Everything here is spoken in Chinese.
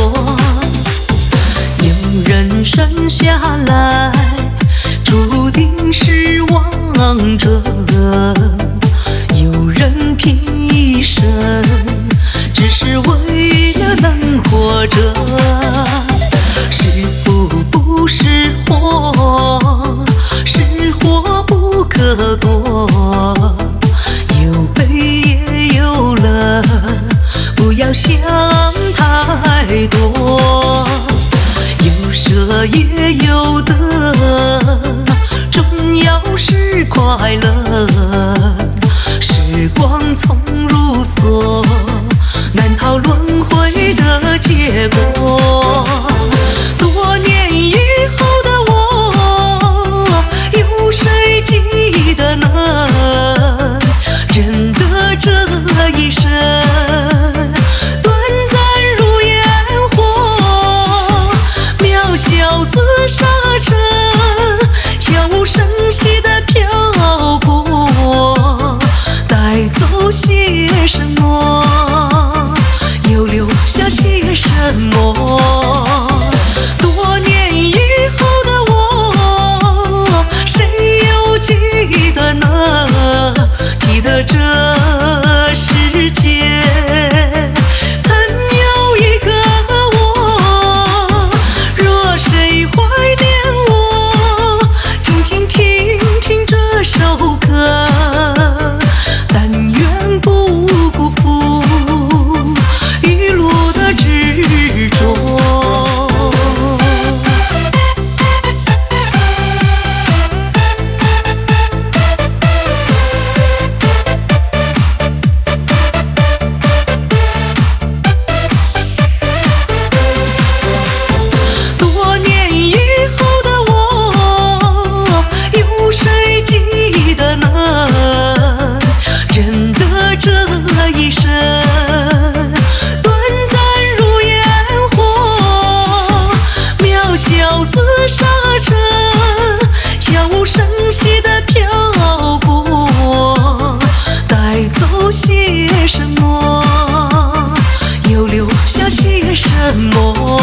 多。有人生下来注定是王者，有人拼一生只是为了能活着。是福不是祸，是祸不可夺，有悲也有乐，不要想太多。有舍也有得，重要是快乐。时光匆如梭，难逃轮回的结果。多年以后的我，有谁记得呢？人的这一生，短暂如烟火，渺小似沙尘，悄无声息地飘过，带走些什么，又留下些什么？多年以后的我，谁又记得呢？记得这世界曾有一个我，若谁怀念我，静静听听这首歌，但愿不辜负一路的执着。多年以后的我，有谁记得呢？人的这一生，短暂如烟火，渺小似沙尘，悄无声息地飘过，带走些什么，又留下些什么？